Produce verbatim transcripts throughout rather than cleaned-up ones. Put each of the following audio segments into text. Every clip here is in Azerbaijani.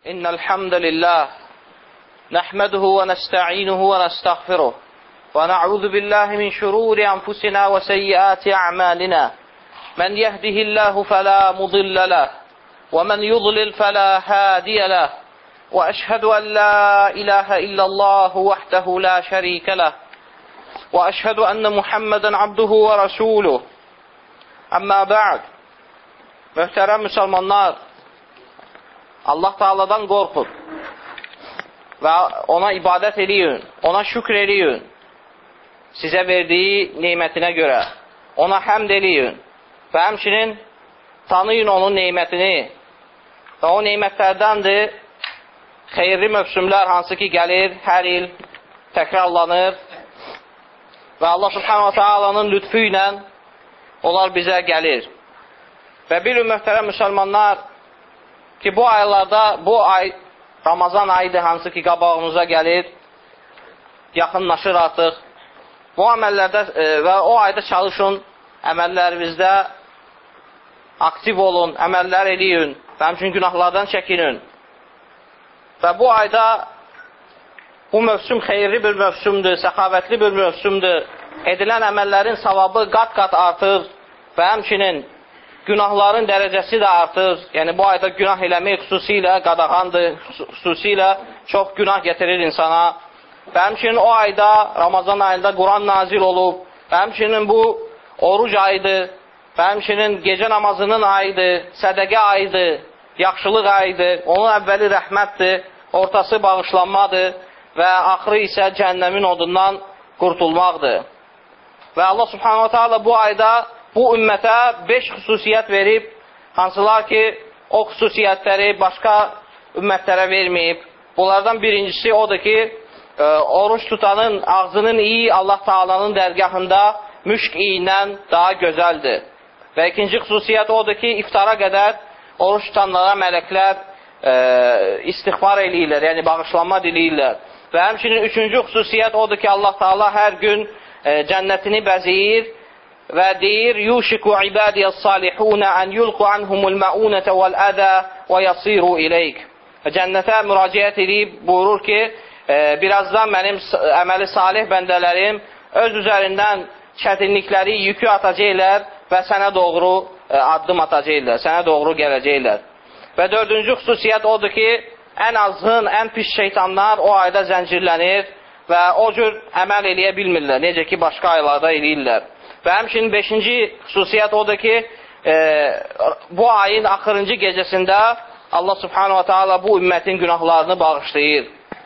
إن الحمد لله نحمده ونستعينه ونستغفره ونعوذ بالله من شرور أنفسنا وسيئات أعمالنا من يهده الله فلا مضل له ومن يضلل فلا هادي له وأشهد أن لا إله إلا الله وحده لا شريك له وأشهد أن محمدا عبده ورسوله أما بعد Möhtərəm müsəlmanlar, Allah Taala'dan qorxun və ona ibadət eləyin, ona şükr eləyin, sizə verdiyi neymətinə görə, ona həmd eləyin və həmçinin tanıyın onun neymətini və o neymətlərdəndir xeyirli mövsümlər hansı ki gəlir, hər il təkrarlanır və Allah Subhanahu Taala'nın lütfü ilə onlar bizə gəlir. Və bilin möhtərəm müsəlmanlar ki, bu aylarda, bu ay Ramazan ayıdır, hansı ki qabağımıza gəlir, yaxınlaşır artıq. Bu əməllərdə e, və o ayda çalışın, əməllərinizdə aktiv olun, əməllər eləyin və həmçinin günahlardan çəkinin. Və bu ayda bu mövsüm xeyirli bir mövsümdür, səxavətli bir mövsümdür. Edilən əməllərin savabı qat-qat artır və həmçinin günahların dərəcəsi də artır. Yəni, bu ayda günah eləmək xüsusilə qadağandır, xüsusilə çox günah gətirir insana. Və həmçinin o ayda, Ramazan ayında Quran nazil olub. Və həmçinin bu oruc ayıdır. Və həmçinin gecə namazının ayıdır, sədəqə ayıdır, yaxşılıq ayıdır. Onun əvvəli rəhmətdir, ortası bağışlanmadır və axırı isə cəhənnəmin odundan qurtulmaqdır. Və Allah Subhanahu Taala bu ayda bu ümmətə beş xüsusiyyət verib, hansılar ki, o xüsusiyyətləri başqa ümmətlərə verməyib. Bunlardan birincisi odur ki, e, oruç tutanın ağzının iyi Allah Taala'nın dərgahında müşk iyindən daha gözəldir. Və ikinci xüsusiyyət odur ki, iftara qədər oruç tutanlara mələklər e, istiğfar eləyirlər, yəni bağışlanma diləyirlər. Və həmçinin üçüncü xüsusiyyət odur ki, Allah Taala hər gün e, cənnətini bəzəyir və deyir, yuşiku ibadiyəs salihunə ən yulqu anhumul məunətə vəl-ədə və yasiru iləyk. Cənnətə müraciət edib buyurur ki, e, birazdan mənim əməli salih bəndələrim öz üzərindən çətinlikləri, yükü atacaqlar və sənə doğru e, addım atacaqlar, sənə doğru gələcəklər. Və dördüncü xüsusiyyət odur ki, ən azğın, ən pis şeytanlar o ayda zəncirlənir və o cür əməl eləyə bilmirlər, necə ki, başqa aylarda eləyirlər. Və həmçinin beşinci xüsusiyyət odur ki, e, bu ayın axırıncı gecəsində Allah Subhanahu Taala bu ümmətin günahlarını bağışlayır.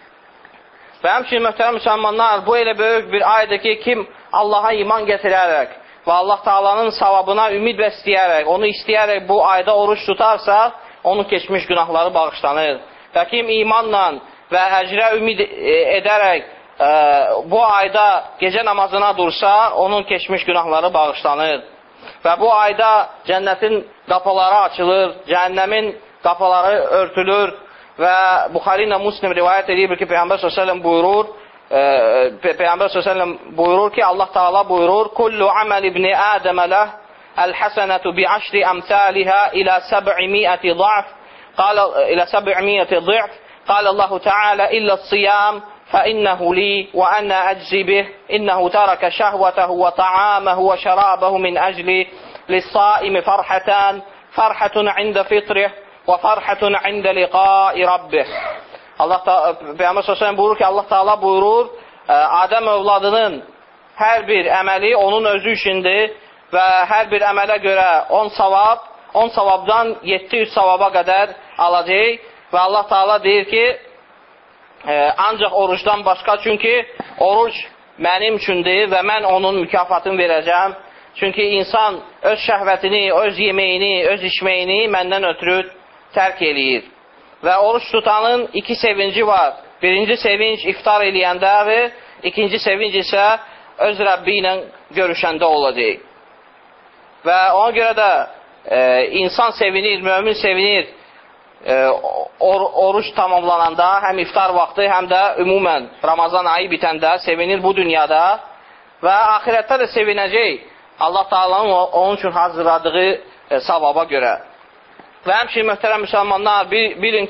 Və həmçinin möhtərəm müsəlmanlar, bu elə böyük bir aydır ki, kim Allaha iman gətirərək və Allah Taala'nın savabına ümid bəsləyərək, onu istəyərək bu ayda oruç tutarsa, onun keçmiş günahları bağışlanır. Və kim imanla və əcrə ümid edərək bu ayda gecə namazına dursa, onun keçmiş günahları bağışlanır. Və bu ayda cənnətin qapıları açılır, cəhənnəmin qapıları örtülür və Buxari ilə Müslim rivayət edir ki, Peyğəmbər sallallahu əleyhi və səlləm buyurur, e, Peyğəmbər sallallahu əleyhi və səlləm buyurur ki, Allah Taala buyurur, kullu amal ibni Adəm ləh el-hasanatu bi aşri amsalha ila səb'imiyyəti ضعف qala ila səb'imiyyəti ضعف qala Allahu Taala illa as-siyam فإنه لي وأنا أجزي به إنه ترك شهوته وطعامه وشرابه من أجلي للصائم فرحتان فرحة عند فطره وفرحة عند لقاء ربه. Allah Peyğəmbər sallallahu buyurur ki, Allah Taala buyurur, Adəm övladının hər bir əməli onun özü üçündür və hər bir əmələ görə on savab, on savabdan yeddi yüz savaba qədər alacaq və Allah Taala deyir ki, Ee, ancaq orucdan başqa, çünki oruc mənim üçündür və mən onun mükafatını verəcəm. Çünki insan öz şəhvətini, öz yeməyini, öz içməyini məndən ötürü tərk eləyir. Və oruç tutanın iki sevinci var. Birinci sevinç iftar eləyəndədir, ikinci sevinç isə öz Rəbbi ilə görüşəndə olacaq. Və ona görə də e, insan sevinir, mömin sevinir. E, or, oruç tamamlananda, həm iftar vaxtı, həm də ümumən Ramazan ayı bitəndə sevinir bu dünyada və axirətdə də sevinəcək Allah Taala'nın onun üçün hazırladığı e, savaba görə. Və həmçinin möhtərəm müsəlmanlar, bilin ki,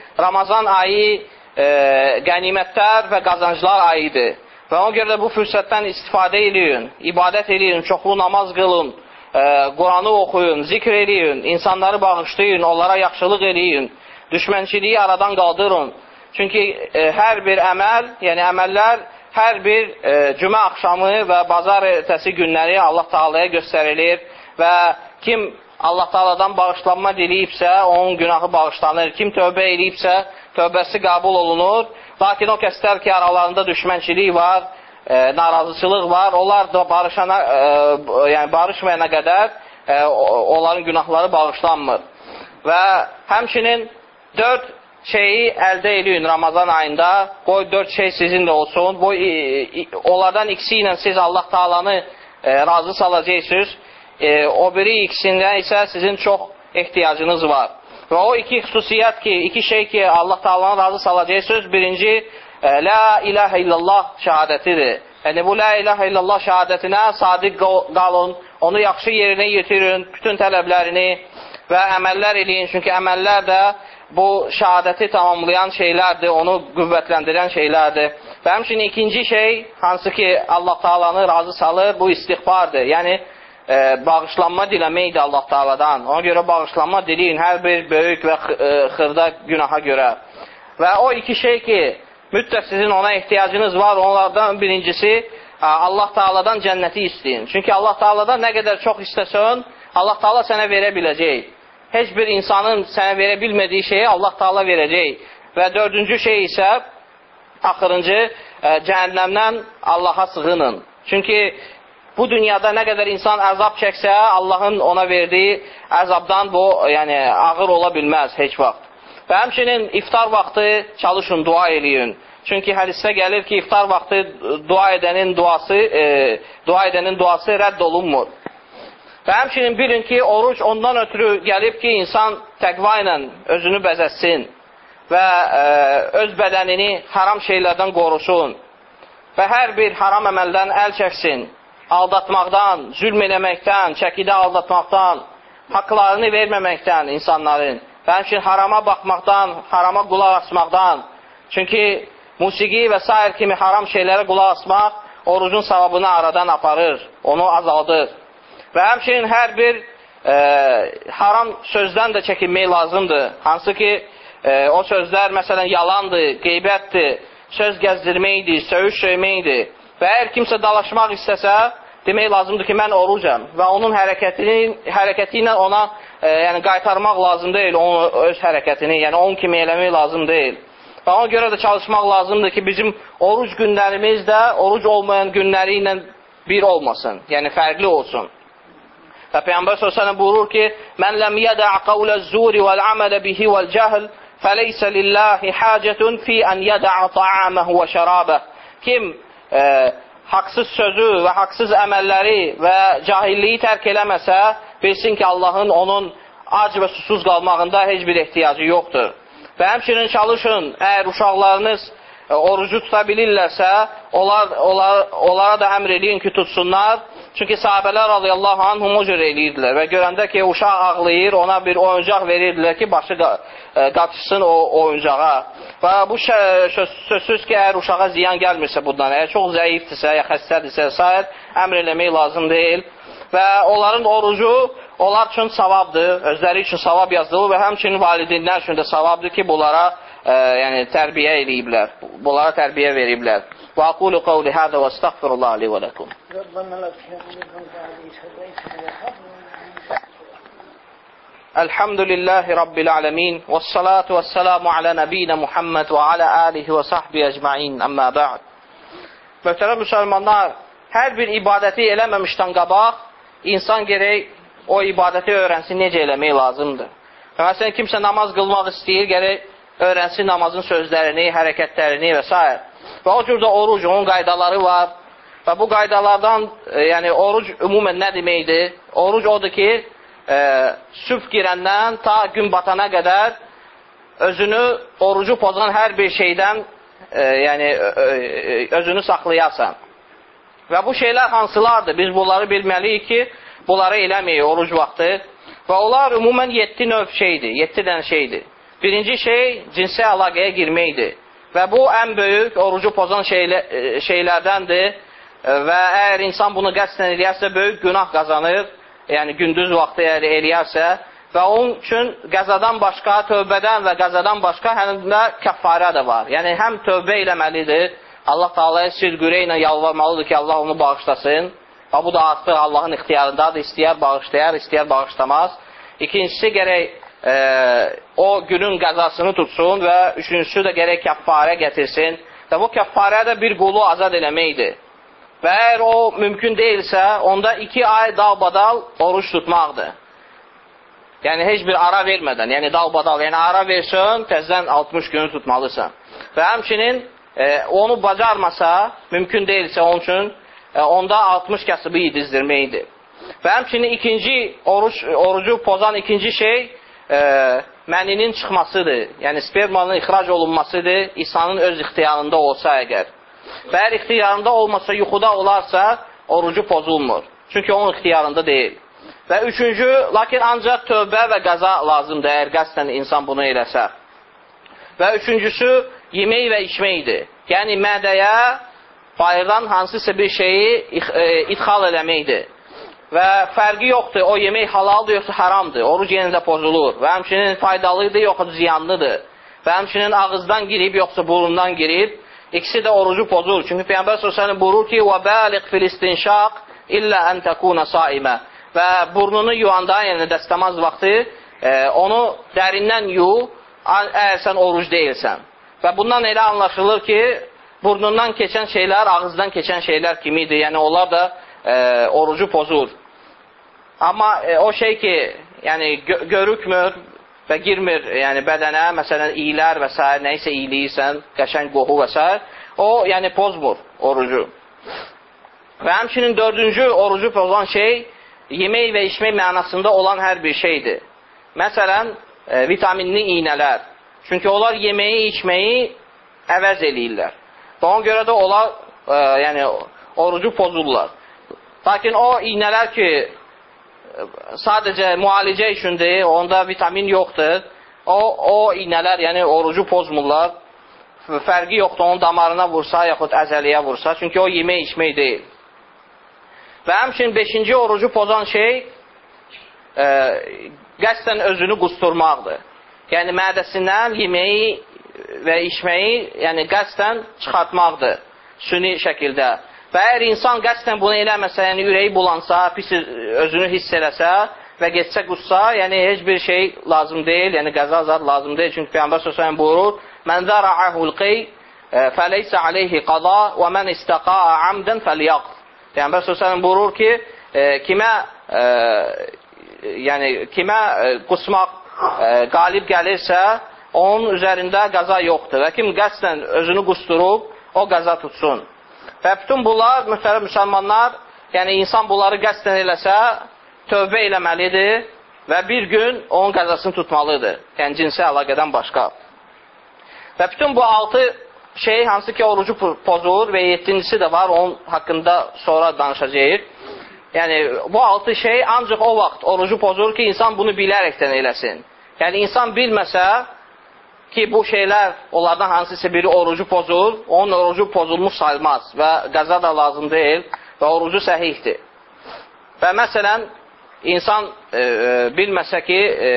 Ramazan ayı e, qənimətlər və qazanclar ayıdır. Və ona görə də bu fürsətdən istifadə edin, ibadət edin, çoxlu namaz qılın, e, Quranı oxuyun, zikr edin, insanları bağışlayın, onlara yaxşılıq edin, düşmənçiliyi aradan qaldırın. Çünki e, hər bir əməl, yəni əməllər hər bir e, cümə axşamı və bazar ertəsi günləri Allah Taala'ya göstərilir və kim Allah Taala'dan bağışlanma diləyibsə, onun günahı bağışlanır. Kim tövbə edibsə, tövbəsi qəbul olunur. Lakin o kəslər ki, aralarında düşmənçilik var, e, narazıçılıq var, onlar da barışana, e, yəni barışmayana qədər e, onların günahları bağışlanmır. Və həmçinin dörd şeyi əldə edin Ramazan ayında, qoy dörd şey sizinlə olsun, bu, e, onlardan ikisi ilə siz Allah Taala'nı e, razı salacaqsınız, e, o biri ikisindən isə sizin çox ehtiyacınız var. Və o iki xüsusiyyət ki, iki şey ki Allah Taala'nı razı salacaqsınız, birinci e, La ilahe illallah şəhadətidir. Yəni bu La ilahe illallah şəhadətinə sadiq qalın, onu yaxşı yerinə yetirin, bütün tələblərini və əməllər eləyin, çünki əməllər də bu şəhadəti tamamlayan şeylərdir, onu qüvvətləndirən şeylərdir. Və həmçinin ikinci şey, hansı ki Allah Taala'nı razı salır, bu istiğfardır. Yəni, e, bağışlanma diləməkdir Allah Taala'dan. Ona görə bağışlanma diləyin hər bir böyük və xırda günaha görə. Və o iki şey ki, mütləq sizin ona ehtiyacınız var, onlardan birincisi Allah Taala'dan cənnəti istəyin. Çünki Allah Taala'dan nə qədər çox istəsən, Allah Taala sənə verə biləcək. Heç bir insanın sənə verə bilmədiyi şeyi Allah Taala verəcək. Və dördüncü şey isə, axırıncı, e, cəhənnəmdən Allaha sığının. Çünki bu dünyada nə qədər insan əzab çəksə, Allahın ona verdiyi əzabdan bu, yəni ağır ola bilməz heç vaxt. Və həmçinin iftar vaxtı çalışın, dua eləyin. Çünki hədisdə gəlir ki, iftar vaxtı dua edənin duası, e, dua edənin duası rədd olunmur. Və həmçinin bilin ki, oruc ondan ötürü gəlib ki, insan təqva ilə özünü bəzətsin və e, öz bədənini haram şeylərdən qorusun və hər bir haram əməldən əl çəksin, aldatmaqdan, zülm eləməkdən, çəkidə aldatmaqdan, haqlarını verməməkdən insanların və həmçinin harama baxmaqdan, harama qulaq asmaqdan. Çünki musiqi və s. kimi haram şeylərə qulaq asmaq orucun savabını aradan aparır, onu azaldır. Və həmçinin hər bir e, haram sözdən də çəkinmək lazımdır. Hansı ki, e, o sözlər məsələn yalandır, qeybətdir, söz gəzdirməkdir, söyüş söyməkdir. Və əgər kimsə dalaşmaq istəsə, demək lazımdır ki, mən orucam və onun hərəkətini, hərəkəti ilə ona e, yəni qaytarmaq lazım deyil, onun öz hərəkətini, yəni onun kimi eləmək lazım deyil. Və ona görə də çalışmaq lazımdır ki, bizim oruc günlərimiz də oruc olmayan günləri ilə bir olmasın, yəni fərqli olsun. Və Peyğəmbər sallallahu əleyhi və səlləm buyurur ki, "Mən ləm yədə' qawlez-zuri vel-amala bihi vel-cehl, feleysa lillahi hacetun fi an yədə' ta'amahu və şərabah." Kim e, haqsız sözü və haqsız əməlləri və cahilliyi tərk eləməsə, bilsin ki, Allahın onun ac və susuz qalmağında heç bir ehtiyacı yoxdur. Və həmçinin çalışın, əgər uşaqlarınız e, orucu tuta bilirlərsə, onlar, onlar, onlara da əmr edin ki, tutsunlar. Çünki sahabələr radiyallahu anhum o cür eləyirdilər və görəndə ki, uşaq ağlayır, ona bir oyuncaq verirdilər ki, başı qaçışsın o oyuncağa. Və bu sözsüz ki, əgər uşağa ziyan gəlmirsə bundan, əgər çox zəifdirsə, ya xəstədirsə, s. əmr eləmək lazım deyil. Və onların orucu onlar üçün savabdır, özləri üçün savab yazılır və həmçinin valideynlər üçün də savabdır ki, bunlara e, yəni, tərbiyə eləyiblər, bunlara tərbiyə veriblər. Və aqulu qavli hədə və estəğfirullah li və ləkum. Elhamdülillahi Rabbil alemin və salatu və selamu alə nəbiyyə Muhammed və alə alihi və sahbihi əcmain, əmmə bə'd. Möhtərəm müsəlmanlar, hər bir ibadəti eləməmişdən qabaq, insan gərək o ibadəti öyrənsin, necə eləmək lazımdır. Və məsələn, kimsə namaz qılmaq istəyir, gərək öyrənsin namazın sözlərini, hərəkətlərini və s. Və o cürdə oruc, onun qaydaları var. Və bu qaydalardan, e, yəni oruc ümumən nə deməkdir? Oruc odur ki, e, sübh girəndən ta gün batana qədər özünü, orucu pozan hər bir şeydən e, yəni, e, özünü saxlayasan. Və bu şeylər hansılardır? Biz bunları bilməliyik ki, bunları eləməyik oruc vaxtı. Və onlar ümumən yeddi növ şeydir, yeddi dən şeydir. Birinci şey cinsi əlaqəyə girməkdir. Və bu ən böyük orucu pozan şeylə, şeylərdəndir. Və əgər insan bunu qəsdən eləyərsə, böyük günah qazanır. Yəni gündüz vaxtı əgər eləyərsə və onun üçün qəzadan başqa, tövbədən və qəzadan başqa həm də kəffarə də var. Yəni həm tövbə eləməlidir, Allah Taala'ya sirqürə ilə yalvarmalıdır ki, Allah onu bağışlasın. Və bu da artıq Allahın ixtiyarındadır, istəyər bağışlayar, istəyər bağışlamaz. İkincisi gərək e, o günün qəzasını tutsun və üçüncüsü də gərək kəffarə gətirsin. Və bu kəffarə də bir qulu azad eləməkdir. Və əgər o mümkün deyilsə, onda iki ay dalbadal oruç tutmaqdır. Yəni, heç bir ara vermədən, yəni dalbadal, yəni ara versin, təzdən altmış günü tutmalısan. Və həmçinin e, onu bacarmasa, mümkün deyilsə onun üçün, e, onda altmış kasıbı yedizdirməkdir. Və həmçinin ikinci oruç, orucu pozan ikinci şey, e, məninin çıxmasıdır. Yəni, spermanın ixrac olunmasıdır, İsa'nın öz ixtiyarında olsa əgər. Və əgər ixtiyarında olmasa, yuxuda olarsa, orucu pozulmur. Çünki onun ixtiyarında deyil. Və üçüncü, lakin ancaq tövbə və qəza lazımdır, əgər qəsdən insan bunu eləsə. Və üçüncüsü, yemək və içməkdir. Yəni, mədəyə bayırdan hansısa bir şeyi idxal eləməkdir. Və fərqi yoxdur, o yemək halaldır, yoxsa haramdır. Oruc yenə də pozulur. Və həmçinin faydalıdır, yoxsa ziyanlıdır. Və həmçinin ağızdan girib, yoxsa burundan girib. İkisi də orucu pozur. Çünki Peyğəmbər sallallahu əleyhi və səlləm buyurur ki: "Və bəliq fil istinşaq illə an takuna saimə." Və burnunu yuyanda, yəni dəstəmaz vaxtı e, onu dərindən yu, əgər sən oruc deyilsən. Və bundan elə anlaşılır ki, burnundan keçən şeylər ağızdan keçən şeylər kimidir. Yəni onlar da e, orucu pozur. Amma e, o şey ki, yəni gö görükmür və girmir, yəni bədənə, məsələn, iyilər və s. nəysə iyiliyirsən, qəşəng qoxu və s. o, yəni pozmur orucu. Və həmçinin dördüncü orucu pozan şey, yemək və içmək mənasında olan hər bir şeydir. Məsələn, e, vitaminli iynələr. Çünki onlar yeməyi, içməyi əvəz eləyirlər. Və ona görə də onlar e, yəni, orucu pozurlar. Lakin o iynələr ki, sadəcə müalicə üçündür, onda vitamin yoxdur. O, o iynələr, yəni orucu pozmurlar. Fərqi yoxdur, onun damarına vursa, yaxud əzəliyə vursa. Çünki o yemək, içmək deyil. Və həmçinin beşinci orucu pozan şey e, qəsdən özünü qusturmaqdır. Yəni mədəsindən yeməyi və içməyi yəni qəsdən çıxartmaqdır süni şəkildə. Və əgər insan qəsdən bunu eləməsə, yəni ürəyi bulansa, pis özünü hiss eləsə və getsə qussa, yəni heç bir şey lazım deyil, yəni qəza zad lazım deyil. Çünki Peyğəmbər sallallahu əleyhi və səlləm buyurur: "Mən zara'ahul qey fəleysə aleyhi qada və mən istaqa'a amdan fəlyaqd." Peyğəmbər sallallahu əleyhi və səlləm buyurur ki, e, kimə e, yəni kimə e, qusmaq e, qalib gəlirsə, onun üzərində qəza yoxdur. Və kim qəsdən özünü qusturub, o qəza tutsun. Və bütün bunlar, mühtərəm müsəlmanlar, yəni insan bunları qəsdən eləsə, tövbə eləməlidir və bir gün onun qəzasını tutmalıdır. Yəni cinsi əlaqədən başqa. Və bütün bu altı şey, hansı ki orucu pozur və yettincisi də var, onun haqqında sonra danışacağıq. Yəni bu altı şey ancaq o vaxt orucu pozur ki, insan bunu bilərəkdən eləsin. Yəni insan bilməsə ki, bu şeylər, onlardan hansısa biri orucu pozur, onun orucu pozulmuş sayılmaz və qəza da lazım deyil və orucu səhihdir. Və məsələn, insan e, bilməsə ki, e,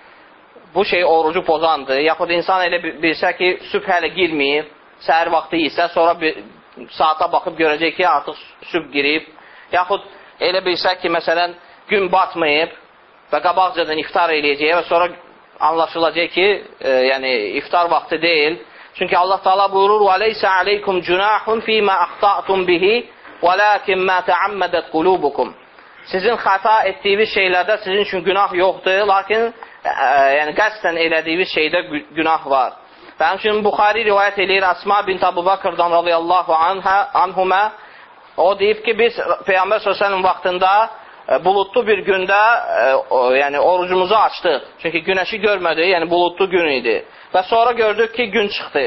bu şey orucu pozandır, yaxud insan elə bilsə ki, sübh hələ girməyib, səhər vaxtı isə, sonra bir saata baxıb görəcək ki, artıq sübh girib, yaxud elə bilsə ki, məsələn, gün batmayıb və qabaqcadan iftar eləyəcək və sonra anlaşılacaq ki, e, yəni iftar vaxtı deyil. Çünki Allah Taala buyurur: "Və leysə aleykum cunahun fīmə axta'tum bihi, velakin mə təammədat qulubukum." Sizin xəta etdiyiniz şeylərdə sizin üçün günah yoxdur, lakin e, yəni qəsdən elədiyiniz şeydə günah var. Və həmçinin Buxari rivayət edir, Əsma bint Əbu Bəkrdən radiyallahu anhə, anhumə, o deyib ki, biz Peyğəmbər sallallahu əleyhi və səlləm vaxtında bulutlu bir gündə e, o, yəni orucumuzu açdıq. Çünki günəşi görmədik, yəni bulutlu gün idi. Və sonra gördük ki, gün çıxdı.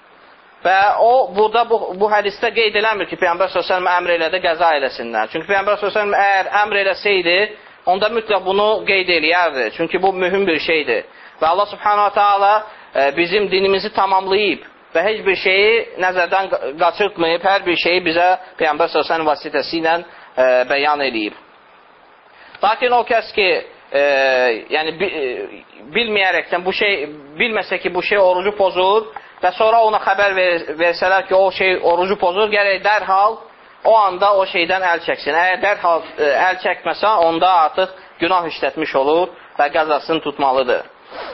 Və o, burada bu, bu hədisdə qeyd eləmir ki, Peyğəmbər sallallahu əleyhi və səlləm əmr elədi, qəza eləsinlər. Çünki Peyğəmbər sallallahu əleyhi və səlləm əgər əmr eləsəydi, onda mütləq bunu qeyd eləyərdi. Çünki bu mühüm bir şeydir. Və Allah subhanahu wa ta'ala bizim dinimizi tamamlayıb və heç bir şeyi nəzərdən qaçırtmayıb, hər bir şeyi bizə Peyğəmbər s.ə.v vasitəsi ilə e, bəyan edib. Lakin o kəs ki, e, yəni bilməyərəkdən bu şey, bilməsə ki, bu şey orucu pozur və sonra ona xəbər ver, versələr ki, o şey orucu pozur, gərək dərhal o anda o şeydən əl çəksin. Əgər dərhal e, əl çəkməsə, onda artıq günah işlətmiş olur və qəzasını tutmalıdır.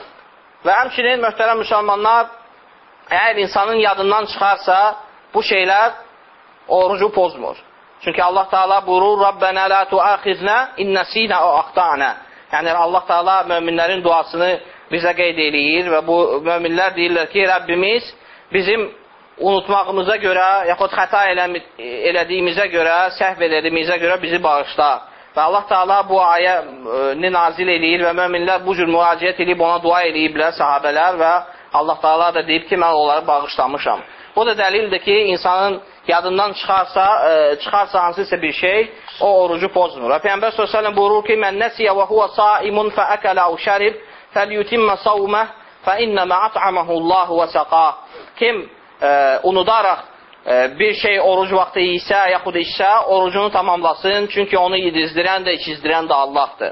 Və həmçinin, möhtərəm müsəlmanlar, əgər insanın yadından çıxarsa, bu şeylər orucu pozmur. Çünki Allah Teala buyurur, Rabbənə la tuaxizna innəsinə o axtana. Yəni, Allah Teala möminlərin duasını bizə qeyd eləyir və bu möminlər deyirlər ki, Rəbbimiz bizim unutmağımıza görə, yaxud xəta elədiyimizə görə, səhv elədiyimizə görə bizi bağışla. Və Allah Teala bu ayəni nazil eləyir və möminlər bu cür müraciət edib ona dua eləyiblər, sahabələr və Allah Teala da deyib ki, mən onları bağışlamışam. Bu da dəlildir ki, insanın yadından çıxarsa, e, çıxarsa hansısa bir şey, o orucu pozmur. Və Peyğəmbər sallallahu əleyhi və səlləm buyurur ki, "Mən nəsiyə və huve saimun fa akala aw şarib felyutimma sawmah fa innama at'amahu Allahu və saqa." Kim e, unudaraq e, bir şey oruc vaxtı isə, yaxud içsə, orucunu tamamlasın, çünki onu yedizdirən də, içizdirən də Allahdır.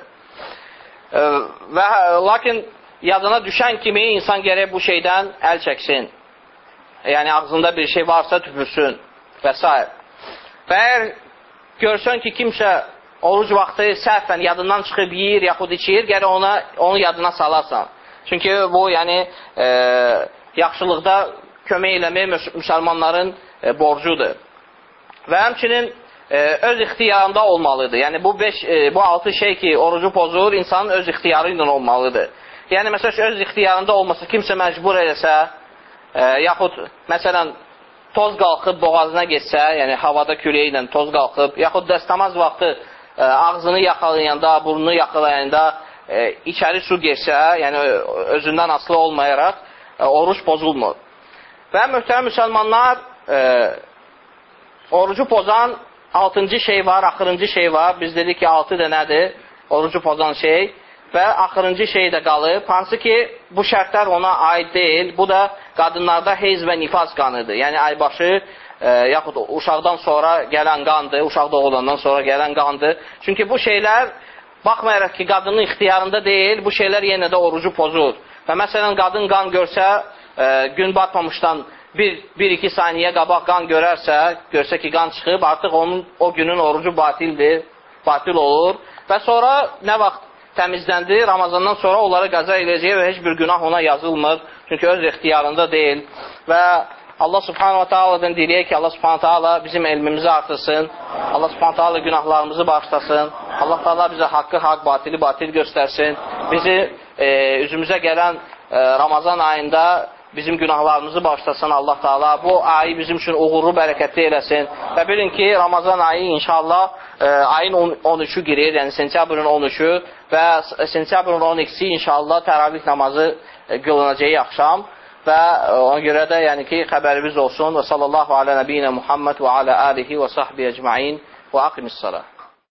E, və lakin yadına düşən kimi insan gərək bu şeydən əl çəksin. Yəni, ağzında bir şey varsa tüpürsün və s. Və əgər görsən ki, kimsə oruc vaxtı səhvən yadından çıxıb yiyir, yaxud içir, gərək ona, onu yadına salarsan. Çünki bu, yəni, e, yaxşılıqda kömək eləmək müsəlmanların e, borcudur. Və həmçinin e, öz ixtiyarında olmalıdır. Yəni, bu, beş, e, bu altı şey ki, orucu pozur, insanın öz ixtiyarı ilə olmalıdır. Yəni, məsələn, öz ixtiyarında olmasa, kimsə məcbur eləsə, e, yaxud, məsələn, toz qalxıb boğazına geçsə, yəni havada küləyə ilə toz qalxıb, yaxud dəstəmaz vaxtı e, ağzını yaxalayanda, burnunu yaxalayanda e, içəri su geçsə, yəni özündən asılı olmayaraq, e, oruç pozulmur. Və möhtərəm müsəlmanlar, e, orucu pozan altıncı şey var, axırıncı şey var. Biz dedik ki, altı dənədir orucu pozan şey. Və axırıncı şey də qalıb, hansı ki, bu şərtlər ona aid deyil. Bu da qadınlarda heyz və nifas qanıdır. Yəni, aybaşı, e, yaxud uşaqdan sonra gələn qandır, uşaq doğulandan sonra gələn qandır. Çünki bu şeylər, baxmayaraq ki, qadının ixtiyarında deyil, bu şeylər yenə də orucu pozur. Və məsələn, qadın qan görsə, e, gün batmamışdan bir, bir iki saniyə qabaq qan görərsə, görsə ki, qan çıxıb, artıq onun o günün orucu batildir, batil olur. Və sonra nə vaxt təmizləndi, Ramazandan sonra onları qəza eləyəcək və heç bir günah ona yazılmır. Çünki öz ixtiyarında deyil. Və Allah subhanahu wa ta'aladan deyək ki, Allah subhanahu wa ta'ala bizim elmimizi artırsın. Allah subhanahu wa ta'ala günahlarımızı bağışlasın. Allah ta'ala bizə haqqı haqq, batili batil göstərsin. Bizi e, üzümüzə gələn e, Ramazan ayında bizim günahlarımızı bağışlasın Allah Teala. Bu ayı bizim üçün uğurlu, bərəkətli eləsin. Və bilin ki, Ramazan ayı inşallah e, ayın on üçü girir, yəni sentyabrın on üçü və sentyabrın on ikisi inşallah təravih namazı e, qılınacaq axşam və e, ona görə də yəni ki, xəbərimiz olsun. Və sallallahu alə nəbiyyinə Muhammed və alə alihi və sahbihi əcmain və aqimissalah.